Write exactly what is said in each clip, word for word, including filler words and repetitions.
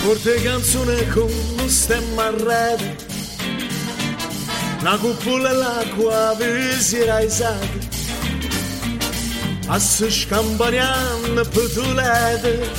Forte canzone con un stemma a rete, una cuppola e l'acqua visera i sacri, a se scampaniano petulete,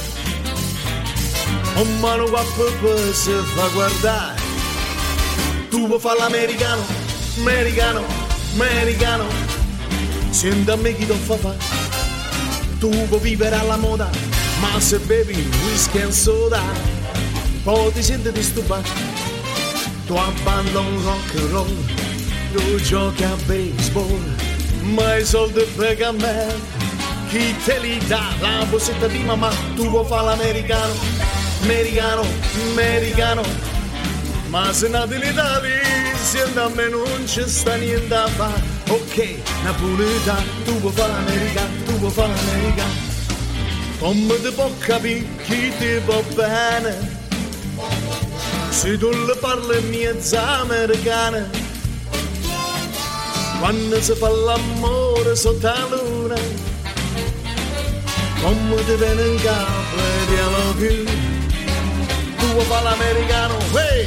un mano qua per si fa guardare. Tu vuoi fare l'americano, americano, americano, senti a me chi ti fa fare. Tu vuoi vivere alla moda, ma se bevi whisky e soda, poi ti senti disturbato. Tu abbandoni rock and roll, tu giochi a baseball, ma i soldi per a me, chi te li dà? La borsetta di mamma. Tu vuoi fare l'americano, americano, americano, ma se nati in Italia, senti a me non ci sta niente a fare. Ok, napolitano, tu vuoi fare l'americano, tu vuoi fare l'americano, come ti può capire chi ti va bene, se tu le parli mezza americana, quando si fa l'amore sotto la luna, come ti viene in capo e ti amo più. Tu vuoi fare l'americano, hey!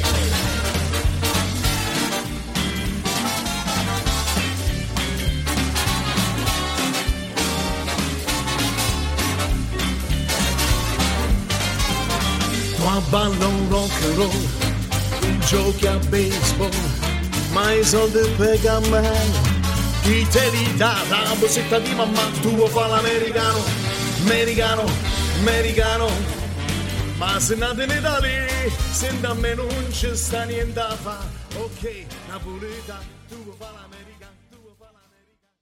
Tu abbandoni rock and roll, tu giochi a baseball, ma i soldi per a me, chi te li dà? La borsetta di mamma. Tu vuoi fare l'americano, americano, americano, ma se nati in Italia, senti a me non ci sta niente a fare. Ok, napolitano, tu vuoi fare l'americano.